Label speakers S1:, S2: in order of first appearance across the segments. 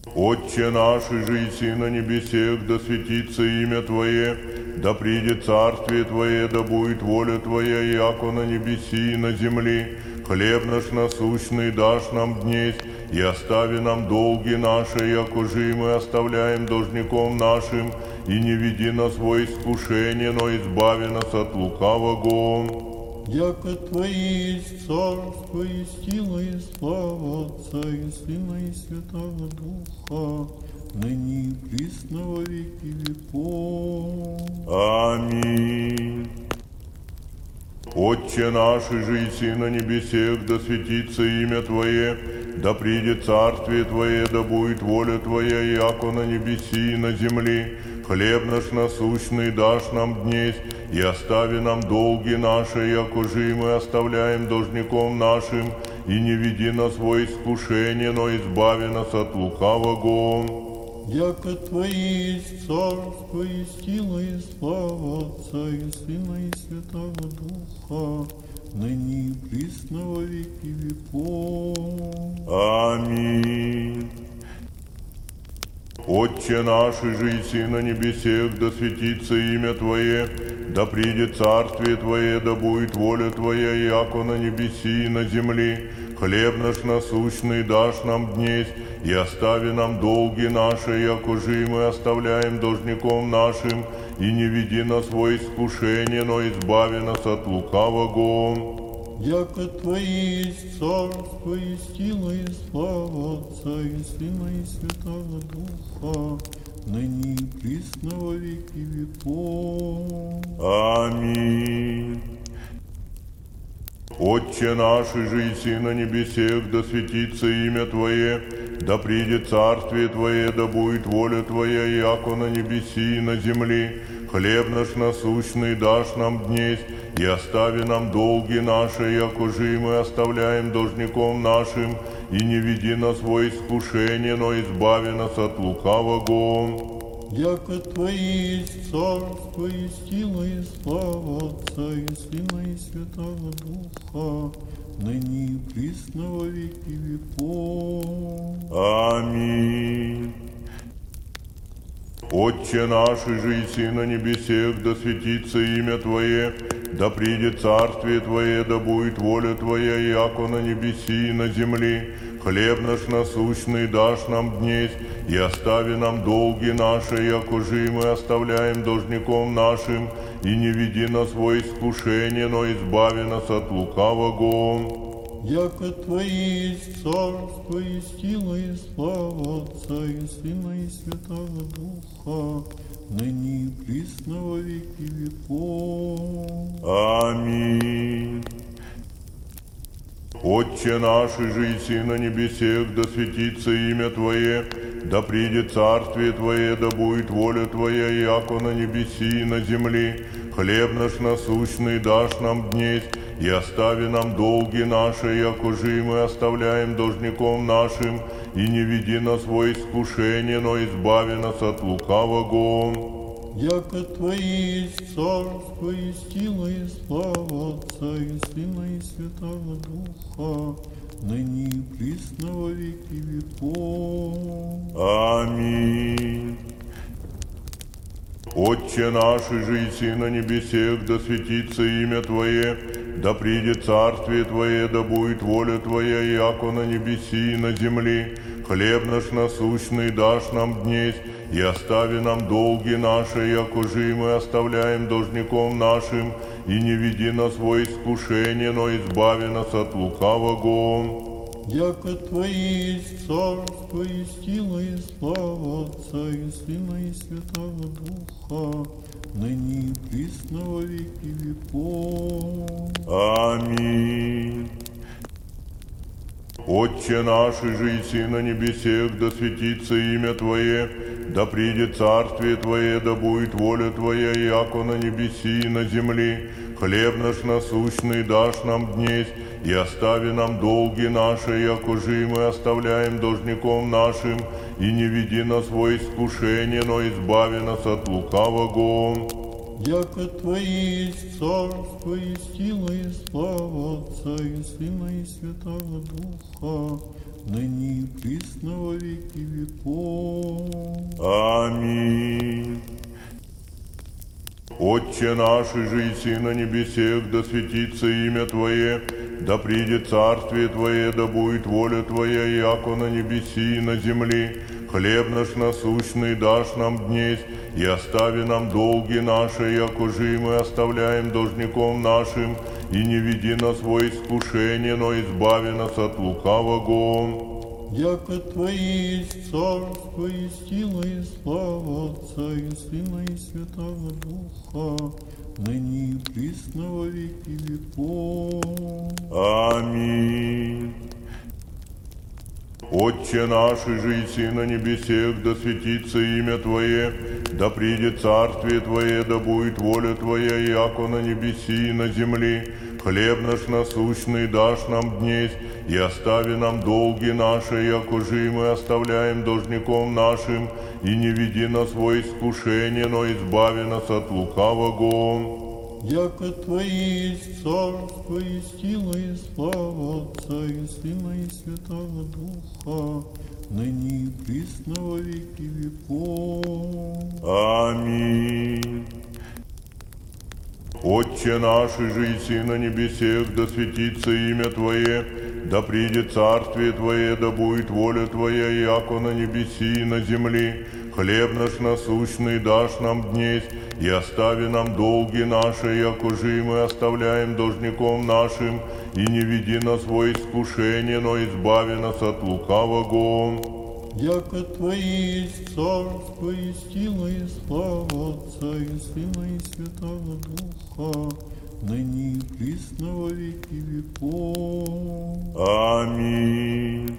S1: Отче наш, иже еси на небесех, да светится имя Твое, да придет царствие Твое, да будет воля Твоя, яко на небеси и на земли. Хлеб наш насущный дашь нам днесь, и остави нам долги наши, яко же и мы оставляем должником нашим, и не веди нас во искушение, но избави нас от лукавого.
S2: Яко Твое есть царство и сила и слава Отца и Сына и Святого Духа, ныне и присно во веки веков.
S1: Аминь. Отче наш, иже еси на небесех, да светится имя Твое, да придет царствие Твое, да будет воля Твоя, яко на небеси и на земли. Хлеб наш насущный дашь нам днесь, и остави нам долги наши, яко же и мы оставляем должником нашим, и не веди нас во искушение, но избави нас от лукавого.
S2: Яко Твое есть царство и сила и слава Отца и Сына и Святого Духа, ныне и присно во веки веков.
S1: Аминь. Отче наш, иже еси на небесех, да светится имя Твое, да придет царствие Твое, да будет воля Твоя, яко на небеси и на земли. Хлеб наш насущный дашь нам днесь, и остави нам долги наши, яко же и мы оставляем должником нашим, и не веди нас во искушение, но избави нас от лукавого.
S2: Яко Твое есть царство и сила и слава Отца и Сына и Святого Духа, ныне и присно во веки веков.
S1: Аминь. Отче наш, иже еси на небесех, да светится имя Твое, да придет царствие Твое, да будет воля Твоя, яко на небеси и на земли. Хлеб наш насущный дашь нам днесь, и остави нам долги наши, яко же и мы оставляем должником нашим, и не веди нас во искушение, но избави нас от лукавого.
S2: Яко Твое есть царство и сила и слава Отца и Сына и Святого Духа, ныне и присно во веки веков.
S1: Аминь. Отче наш, иже еси на небесех, да светится имя Твое, да придет царствие Твое, да будет воля Твоя, яко на небеси и на земли. Хлеб наш насущный дашь нам днесь, и остави нам долги наши, яко же и мы оставляем должником нашим, и не веди нас во искушение, но избави нас от лукавого.
S2: Яко Твое есть царство и сила и слава Отца и Сына и Святого Духа, ныне и присно во веки веков.
S1: Аминь. Отче наш, иже еси на небесех, да светится имя Твое, да придет царствие Твое, да будет воля Твоя, яко на небеси и на земли. Хлеб наш насущный дашь нам днесь, и остави нам долги наши, яко же и мы оставляем должником нашим, и не веди нас во искушение, но избави нас от лукавого.
S2: Яко Твое есть царство и сила и слава Отца и Сына и Святого Духа, ныне и присно во веки веков.
S1: Аминь. Отче наш, иже еси на небесех, да светится имя Твое, да придет царствие Твое, да будет воля Твоя, яко на небеси и на земли. Хлеб наш насущный дашь нам днесь, и остави нам долги наши, яко же и мы оставляем должником нашим, и не веди нас во искушение, но избави нас от лукавого.
S2: Яко Твое есть царство и сила и слава Отца и Сына и Святого Духа, ныне и присно во веки веков.
S1: Аминь. Отче наш, иже еси на небесех, да светится имя Твое, да придет царствие Твое, да будет воля Твоя, яко на небеси и на земли. Хлеб наш насущный дашь нам днесь, и остави нам долги наши, яко же и мы оставляем должником нашим, и не веди нас во искушение, но избави нас от лукавого.
S2: Яко Твое есть царство и сила и слава Отца и Сына и Святого Духа, ныне и присно во веки веков.
S1: Аминь. Отче наш, иже и на небесех, да светится имя Твое, да придет царствие Твое, да будет воля Твоя, яко на небеси и на земли. Хлеб наш насущный дашь нам днесь, и остави нам долги наши, яко же и мы оставляем должником нашим, и не веди нас во искушение, но избави нас от лукавого.
S2: Яко Твое есть царство и сила и слава Отца и Сына и Святого Духа, ныне и присно во веки веков.
S1: Аминь. Отче наш, иже и на небесех, да светится имя Твое, да придет царствие Твое, да будет воля Твоя, яко на небеси и на земли. Хлеб наш насущный дашь нам днесь, и остави нам долги наши, яко же и мы оставляем должником нашим, и не веди нас во искушение, но избави нас от лукавого.
S2: Яко Твое есть царство и сила и слава Отца и Сына и Святого Духа, ныне и присно во веки веков.
S1: Аминь. Отче наш, иже и на небесех, да светится имя Твое, да придет царствие Твое, да будет воля Твоя, яко на небеси и на земли. Хлеб наш насущный дашь нам днесь, и остави нам долги наши, яко же и мы оставляем должником нашим, и не веди нас во искушение, но избави нас от лукавого.
S2: Яко Твое есть царство и сила и слава Отца и Сына и Святого Духа, ныне и присно во веки веков.
S1: Аминь.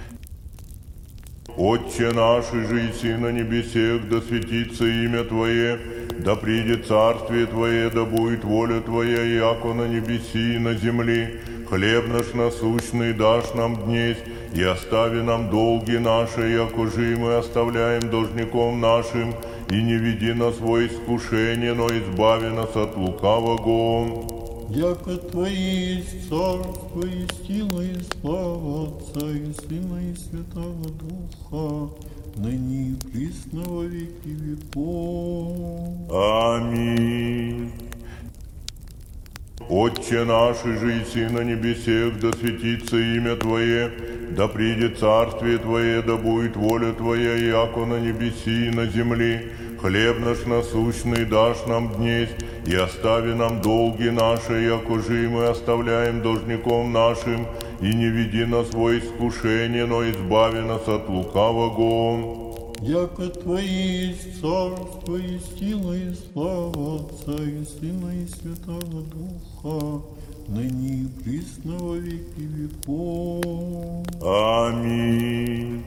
S1: Отче наш, иже и на небесех, да светится имя Твое, да придет царствие Твое, да будет воля Твоя, яко на небеси и на земли. Хлеб наш насущный дашь нам днесь, и остави нам долги наши, яко же и мы оставляем должником нашим, и не веди нас во искушение, но избави нас от лукавого.
S2: Яко Твое есть царство и сила и слава Отца и Сына и Святого Духа, ныне и присно во веки веков.
S1: Аминь. Отче наш, иже и на небесех, да светится имя Твое, да придет царствие Твое, да будет воля Твоя, яко на небеси и на земли. Хлеб наш насущный дашь нам днесь, и остави нам долги наши, яко же и мы оставляем должником нашим, и не веди нас во искушение, но избави нас от лукавого.
S2: Яко Твое есть царство и сила и слава Отца и Сына и Святого Духа, ныне и присно во веки веков.
S1: Аминь.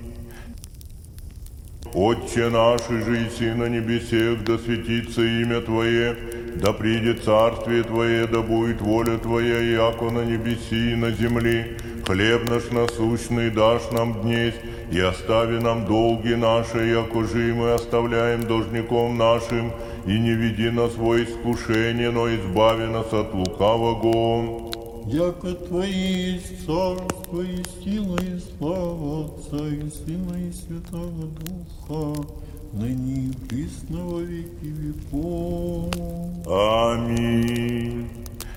S1: Отче наш, иже и на небесех, да светится имя Твое, да придет царствие Твое, да будет воля Твоя, яко на небеси и на земли. Хлеб наш насущный дашь нам днесь, и остави нам долги наши, яко же и мы оставляем должником нашим, и не веди нас во искушение, но избави нас от лукавого.
S2: Яко Твое есть царство и сила и слава Отца и Сына и Святого Духа, ныне и присно во веки веков.
S1: Аминь.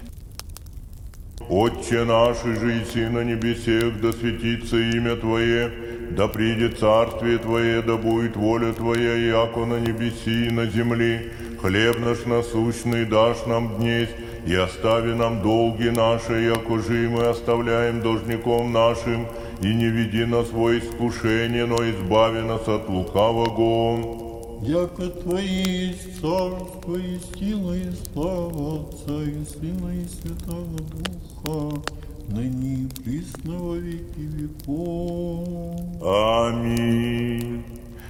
S1: Отче наш, иже и на небесех, да светится имя Твое, да придет царствие Твое, да будет воля Твоя, яко на небеси и на земли. Хлеб наш насущный дашь нам днесь, и остави нам долги наши, яко же и мы оставляем должником нашим, и не веди нас во искушение, но избави нас от лукавого.
S2: Яко Твое есть царство и сила и слава Отца и Сына и Святого Духа, ныне и присно во веки веков.
S1: Аминь.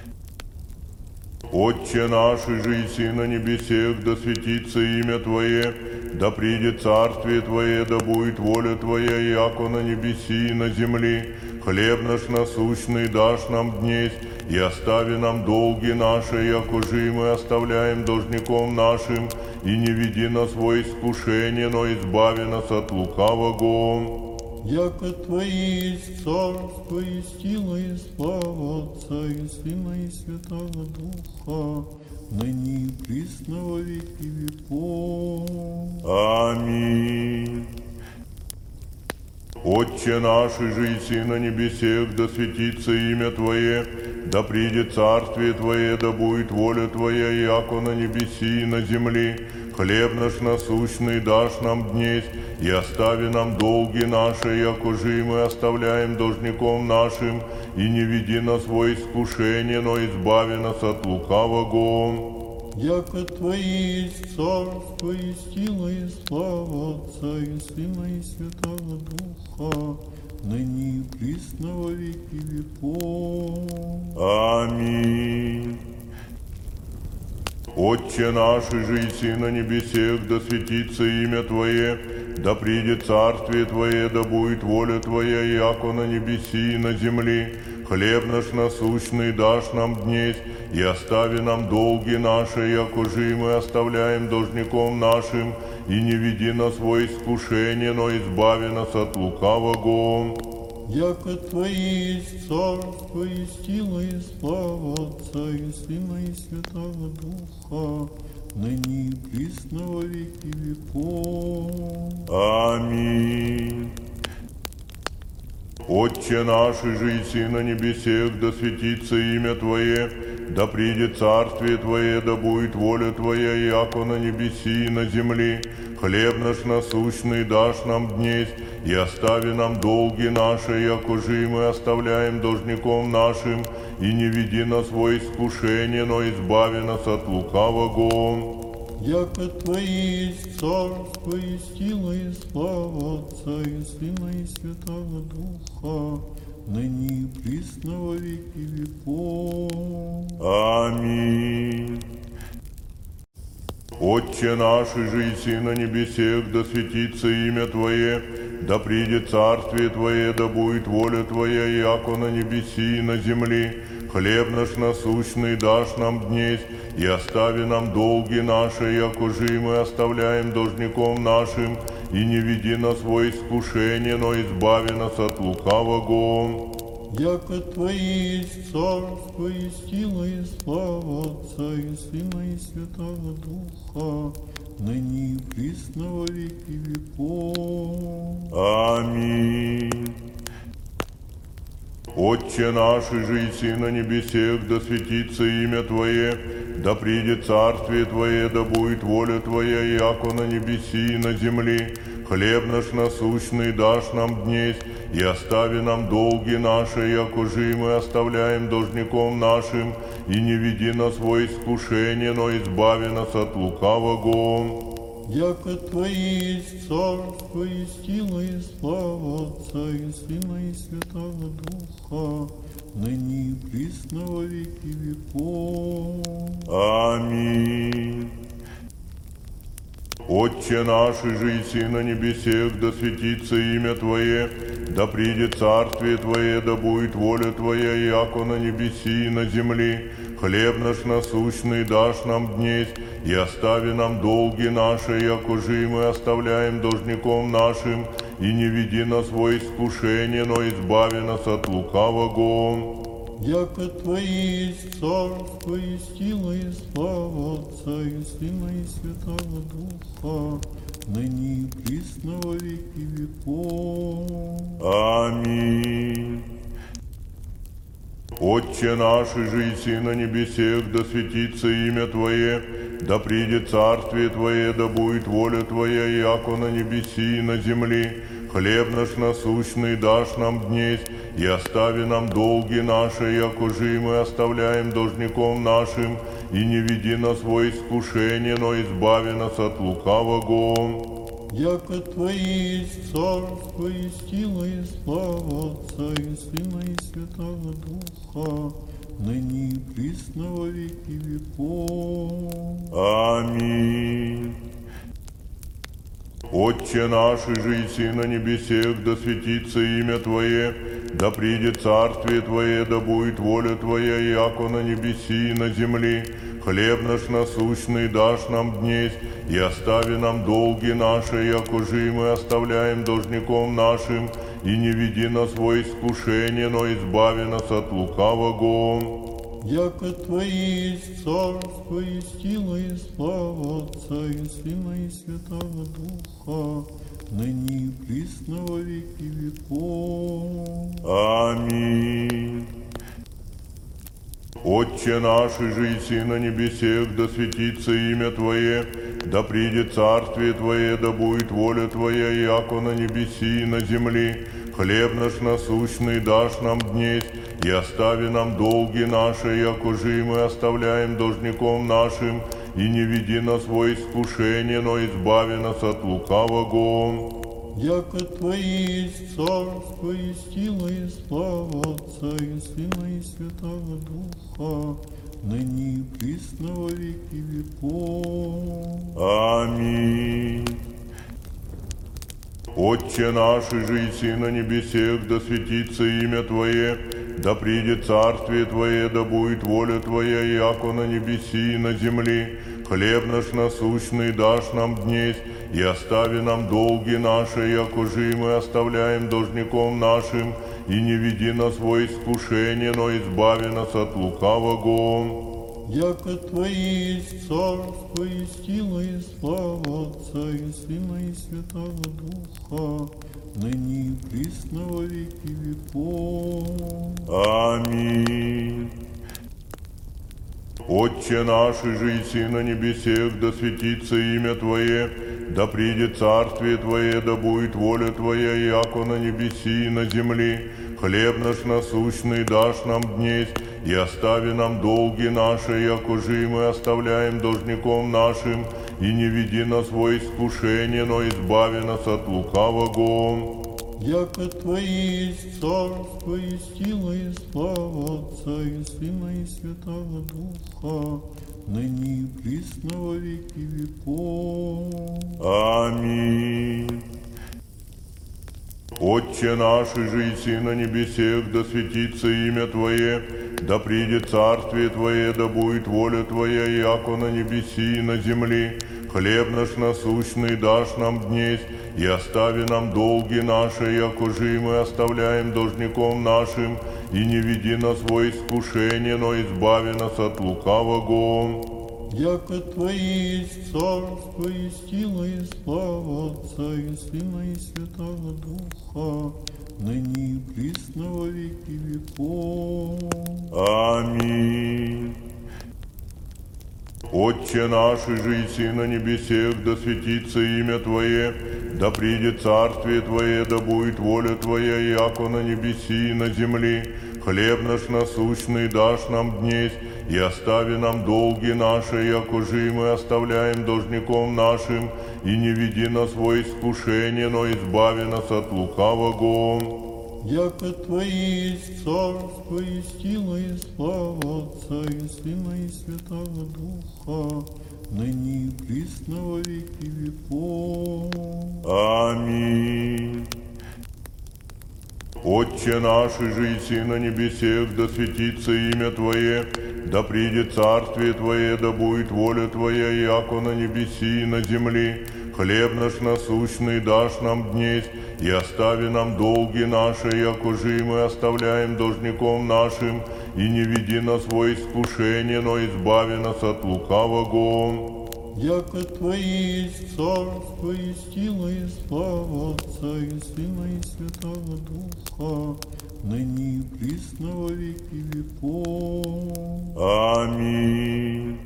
S1: Отче наш, иже и на небесех, да светится имя Твое, да придет царствие Твое, да будет воля Твоя, яко на небеси и на земли. Хлеб наш насущный дашь нам днесь, и остави нам долги наши, яко же и мы оставляем должником нашим, и не веди нас во искушение, но избави нас от лукавого.
S2: яко Твое есть царство и сила и слава Отца и Сына и Святого Духа, ныне и присно во веки веков.
S1: Аминь. Отче наш, иже еси на небесех, да светится имя Твое, да придет царствие Твое, да будет воля Твоя, яко на небеси и на земли. Хлеб наш насущный дашь нам днесь, и остави нам долги наши, яко же и мы оставляем должником нашим, и не веди нас во искушение, но избави нас от лукавого.
S2: Яко Твое есть царство и сила и слава Отца и Сына и Святого Духа, ныне и присно во веки веков.
S1: Аминь. Отче наш, иже еси на небесех, да светится имя Твое, да придет царствие Твое, да будет воля Твоя, яко на небеси и на земли. Хлеб наш насущный дашь нам днесь, и остави нам долги наши, яко же и мы оставляем должником нашим, и не веди нас во искушение, но избави нас от лукавого.
S2: Яко Твое есть царство и сила и слава Отца и Сына и Святого Духа, ныне и присно во веки веков.
S1: Аминь. Отче наш, иже еси на небесех, да светится имя Твое, да придет царствие Твое, да будет воля Твоя, яко на небеси и на земли. Хлеб наш насущный дашь нам днесь, и остави нам долги наши, яко же и мы оставляем должником нашим, и не веди нас во искушение, но избави нас от лукавого.
S2: Яко Твое есть царство и сила и слава Отца и Сына и Святого Духа, ныне и присно во веки веков.
S1: Аминь. Отче наш, иже еси на небесех, да светится имя Твое, да придет царствие Твое, да будет воля Твоя, яко на небеси и на земли. Хлеб наш насущный дашь нам днесь, и остави нам долги наши, яко же и мы оставляем должником нашим, и не веди нас во искушение, но избави нас от лукавого.
S2: Яко Твое есть царство и сила и слава Отца и Сына и Святого Духа, ныне и присно во веки веков.
S1: Аминь. Отче наш, иже еси на небесех, да светится имя Твое, да придет царствие Твое, да будет воля Твоя, яко на небеси и на земли. Хлеб наш насущный дашь нам днесь, и остави нам долги наши, яко же и мы оставляем должником нашим, и не веди нас во искушение, но избави нас от лукавого.
S2: Яко Твое есть царство и сила и слава Отца и Сына и Святого Духа, ныне и присно во веки веков.
S1: Аминь. Отче наш, иже еси на небесех, да светится имя Твое, да придет царствие Твое, да будет воля Твоя, яко на небеси и на земли. Хлеб наш насущный дашь нам днесь, и остави нам долги наши, яко же и мы оставляем должником нашим, и не веди нас во искушение, но избави нас от лукавого.
S2: Яко Твое есть царство и сила и слава Отца и Сына и Святого Духа, ныне и присно во веки веков.
S1: Аминь. Отче наш, иже еси на небесех, да светится имя Твое, да придет царствие Твое, да будет воля Твоя, яко на небеси и на земли. Хлеб наш насущный дашь нам днесь, и остави нам долги наши, яко же и мы оставляем должником нашим, и не веди нас во искушение, но избави нас от лукавого.
S2: Яко Твое есть царство и сила и слава Отца и Сына и Святого Духа, ныне и присно во веки веков.
S1: Аминь. Отче наш, иже еси на небесех, да светится имя Твое, да придет царствие Твое, да будет воля Твоя, яко на небеси и на земли. Хлеб наш насущный дашь нам днесь, и остави нам долги наши, яко же и мы оставляем должником нашим, и не веди нас во искушение, но избави нас от лукавого.
S2: Яко Твое есть царство и сила и слава Отца и Сына и Святого Духа, ныне и присно во веки веков.
S1: Аминь. Отче наш, иже еси на небесех, да светится имя Твое, да придет царствие Твое, да будет воля Твоя, яко на небеси и на земли. Хлеб наш насущный дашь нам днесь, и остави нам долги наши, яко же и мы оставляем должником нашим, и не веди нас во искушение, но избави нас от лукавого.
S2: Яко Твое есть царство и сила и слава Отца и Сына и Святого Духа, ныне и присно во веки веков.
S1: Аминь. Отче наш, иже еси на небесех, да светится имя Твое, да придет царствие Твое, да будет воля Твоя, яко на небеси и на земли. Хлеб наш насущный дашь нам днесь, и остави нам долги наши, яко же и мы оставляем должником нашим, и не веди нас во искушение, но избави нас от лукавого.
S2: Яко Твое есть царство и сила и слава Отца и Сына и Святого Духа, ныне и присно во веки веков.
S1: Аминь. Отче наш, иже еси на небесех, да светится имя Твое, да придет царствие Твое, да будет воля Твоя, яко на небеси и на земли. Хлеб наш насущный дашь нам днесь, и остави нам долги наши, яко же и мы оставляем должником нашим, и не веди нас во искушение, но избави нас от лукавого.
S2: Яко Твое есть царство и сила и слава Отца и Сына и Святого Духа, ныне и присно во веки веков.
S1: Аминь. Отче наш, иже еси на небесех, да светится имя Твое, да придет царствие Твое, да будет воля Твоя, яко на небеси и на земли. Хлеб наш насущный дашь нам днесь, и остави нам долги наши, яко же и мы оставляем должником нашим, и не веди нас во искушение, но избави нас от лукавого.
S2: Яко Твое есть царство и сила и слава Отца и Сына и Святого Духа, ныне и присно во веки веков.
S1: Аминь. Отче наш, иже еси на небесех, да светится имя Твое, да придет царствие Твое, да будет воля Твоя, яко на небеси и на земли. Хлеб наш насущный дашь нам днесь, и остави нам долги наши, яко же и мы оставляем должником нашим, и не веди нас во искушение, но избави нас от лукавого.
S2: Яко Твое есть царство и сила и слава Отца и Сына и Святого Духа, ныне и присно во веки веков.
S1: Аминь. Отче наш, иже еси на небесех, да светится имя Твое, да придет царствие Твое, да будет воля Твоя, яко на небеси и на земли. Хлеб наш насущный дашь нам днесь, и остави нам долги наши, яко же и мы оставляем должником нашим, и не веди нас во искушение, но избави нас от лукавого.
S2: Яко Твое есть царство и сила и слава Отца и Сына и Святого Духа, ныне и присно во веки веков.
S1: Аминь.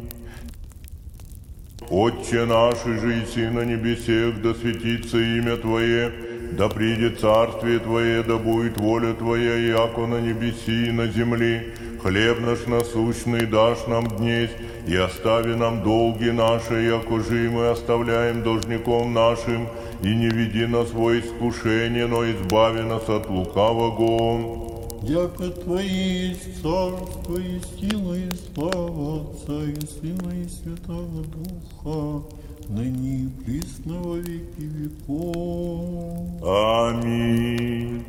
S1: Отче наш, иже еси на небесех, да светится имя Твое, да придет царствие Твое, да будет воля Твоя, яко на небеси и на земли. Хлеб наш насущный дашь нам днесь, и остави нам долги наши, яко же и мы оставляем должником нашим, и не веди нас во искушение, но избави нас от лукавого.
S2: Яко Твое есть царство и сила и слава Отца и Сына и Святого Духа, ныне и присно во веки веков.
S1: Аминь.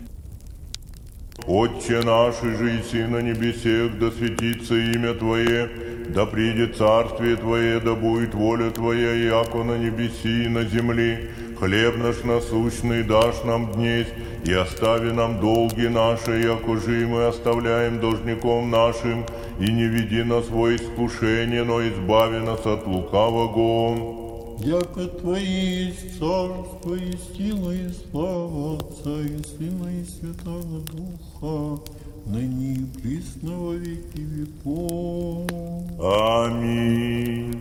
S1: Отче наш, иже еси на небесех, да светится имя Твое, да придет царствие Твое, да будет воля Твоя, яко на небеси и на земли. Хлеб наш насущный дашь нам днесь, и остави нам долги наши, якоже и мы оставляем должником нашим, и не веди нас во искушение, но избави нас от лукавого.
S2: Яко Твое есть царство и сила и слава Отца и Сына и Святого Духа, ныне и присно во веки веков.
S1: Аминь.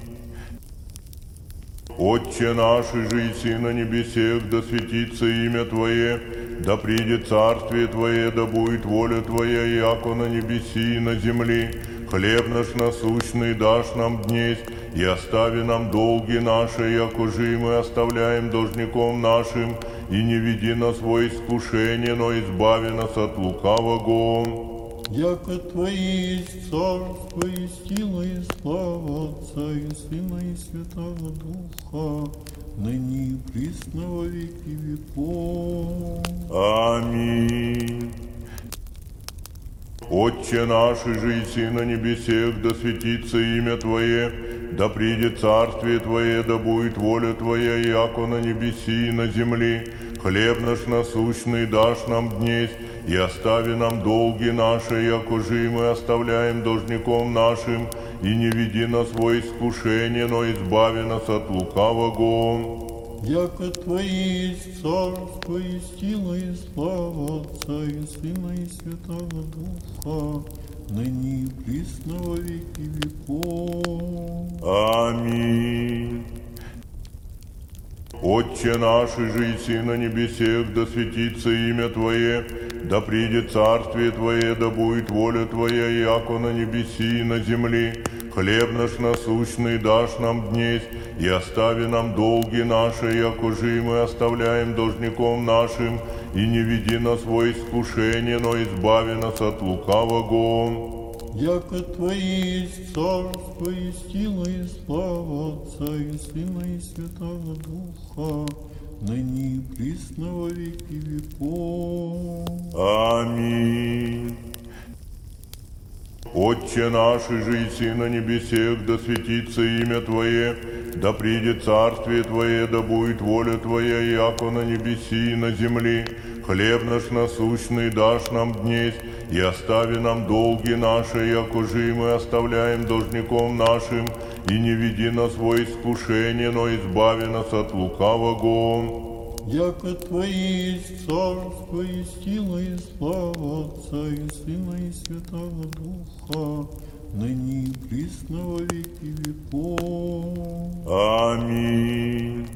S1: Отче наш, же и на небесех, да светится имя Твое, да придет царствие Твое, да будет воля Твоя, яко на небеси и на земли. Хлеб наш насущный дашь нам днесь, и остави нам долги наши, якоже и мы оставляем должником нашим, и не веди нас во искушение, но избави нас от лукавого.
S2: Яко Твое есть царство и сила и слава Отца и Сына и Святого Духа, ныне и присно во веки веков.
S1: Аминь. Отче наш, же и на небесех, да светится имя Твое, да придет царствие Твое, да будет воля Твоя, яко на небеси и на земли. Хлеб наш насущный дашь нам днесь, и остави нам долги наши, якоже и мы оставляем должником нашим, и не веди нас во искушение, но избави нас от лукавого.
S2: Яко Твое есть царство и сила и слава Отца и Сына и Святого Духа, ныне и присно во веки веков.
S1: Аминь. Отче наш, же и на небесех, да светится имя Твое, да придет царствие Твое, да будет воля Твоя, яко на небеси и на земли. Хлеб наш насущный дашь нам днесь, и остави нам долги наши, якоже и мы оставляем должником нашим, и не веди нас во искушение, но избави нас от лукавого.
S2: Яко Твое есть царство и сила и слава Отца и Сына и Святого Духа, ныне и присно во веки веков.
S1: Аминь. Отче наш, же и на небесех, да светится имя Твое, да придет царствие Твое, да будет воля Твоя, яко на небеси и на земли. Хлеб наш насущный дашь нам днесь, и остави нам долги наши, якоже и мы оставляем должником нашим, и не веди нас во искушение, но избави нас от лукавого.
S2: Яко Твое есть царство и сила и слава Отца и Сына и Святого Духа, ныне и присно во веки веков.
S1: Аминь.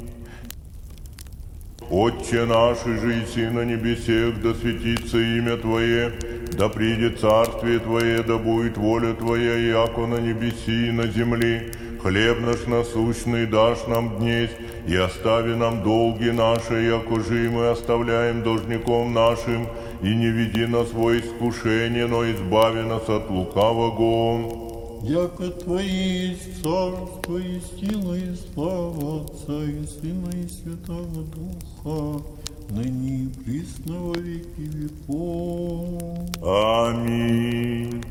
S1: Отче наш, же и на небесех, да светится имя Твое, да придет царствие Твое, да будет воля Твоя, яко на небеси и на земли. Хлеб наш насущный дашь нам днесь, и остави нам долги наши, якоже и мы оставляем должником нашим, и не веди нас во искушение, но избави нас от лукавого.
S2: Яко Твое есть царство и сила и слава Отца и Сына и Святого Духа, ныне и присно во веки веков.
S1: Аминь.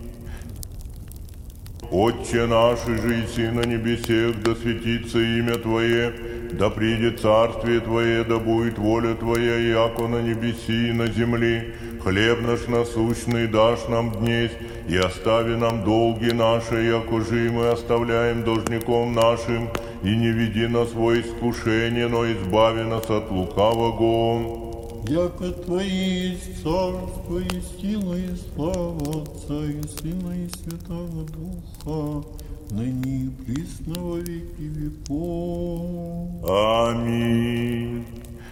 S1: Отче наш, же и на небесех, да светится имя Твое, да придет царствие Твое, да будет воля Твоя, яко на небеси и на земли. Хлеб наш насущный дашь нам днесь, и остави нам долги наши, якоже и мы оставляем должником нашим, и не веди нас во искушение, но избави нас от лукавого.
S2: Яко Твое есть царство и сила и слава Отца и Сына и Святого Духа, ныне и присно во веки веков.
S1: Аминь.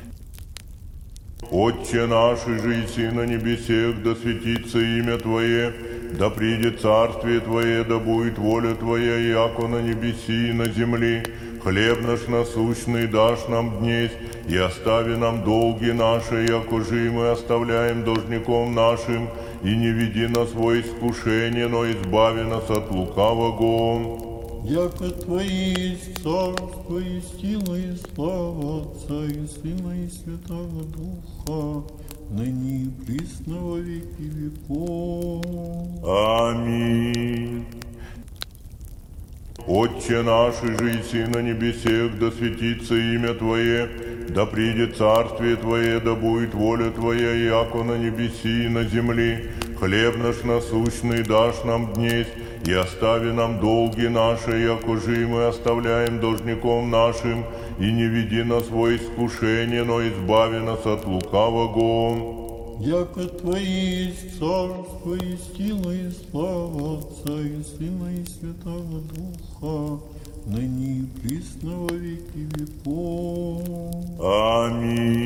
S1: Отче наш, же и на небесех, да светится имя Твое, да придет царствие Твое, да будет воля Твоя, яко на небеси и на земли. Хлеб наш насущный дашь нам днесь, и остави нам долги наши, якоже и мы оставляем должником нашим, и не веди нас во искушение, но избави нас от лукавого.
S2: Яко Твое есть царство и сила и слава Отца и Сына и Святого Духа, ныне и присно во веки веков.
S1: Аминь. Отче наш, же и на небесех, да светится имя Твое, да придет царствие Твое, да будет воля Твоя, яко на небеси и на земли. Хлеб наш насущный дашь нам днесь, и остави нам долги наши, яко же и мы оставляем должником нашим, и не веди нас во искушение, но избави нас от лукавого.
S2: Яко Твое есть царство и сила и слава Отца и Сына и Святого Духа, ныне и присно во веки веков.
S1: Аминь.